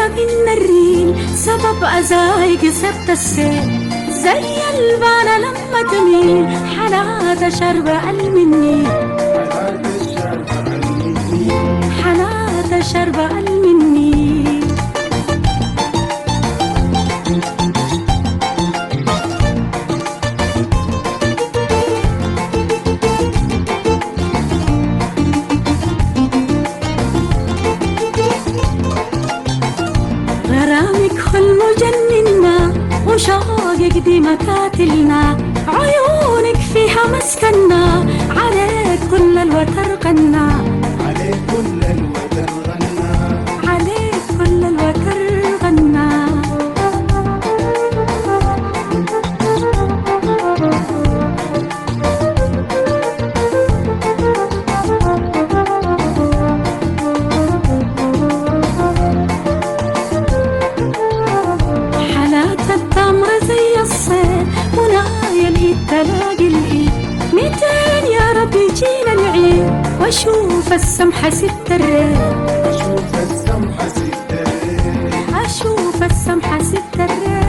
فيا من الريل سبب أزايق سبت السيل زي البانة لما تميل حالات شرب المني حالات شرب المني غرامك حلم جننا وشوقك دي مكاتلنا عيونك فيها مسكنا عليك كل الوتر قنا عليك كل الوتر غنى عليك كل الوتر غنا حالات التمر زي الصيد منايا الايد تلاقي الايد 200 يا رب يجينا العيد واشوف السمحة ست الريل أشوف السمحة ست الليل اشوف السمحة ست الريل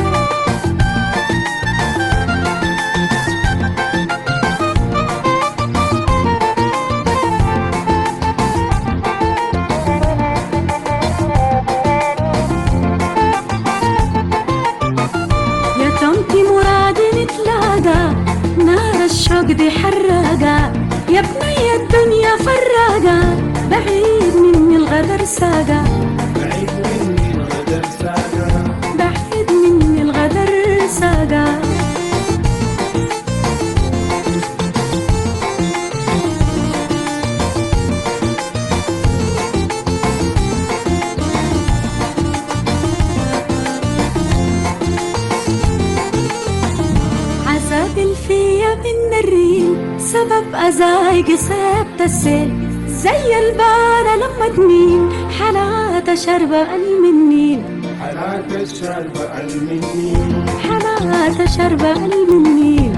يا تمتي مرادي نتلاقى نار الشوق دي حراقة يا بني الدنيا فراقة بعيد مني الغدر ساقة بعيد مني الغدر ساقة بعيد مني الغدر ساقة عزاقل فيا من الريل سبب أزايق سبت السيل زي البانة لما تميل حالات شرب المنيل حالات الشرب المني حالات شرب المنيل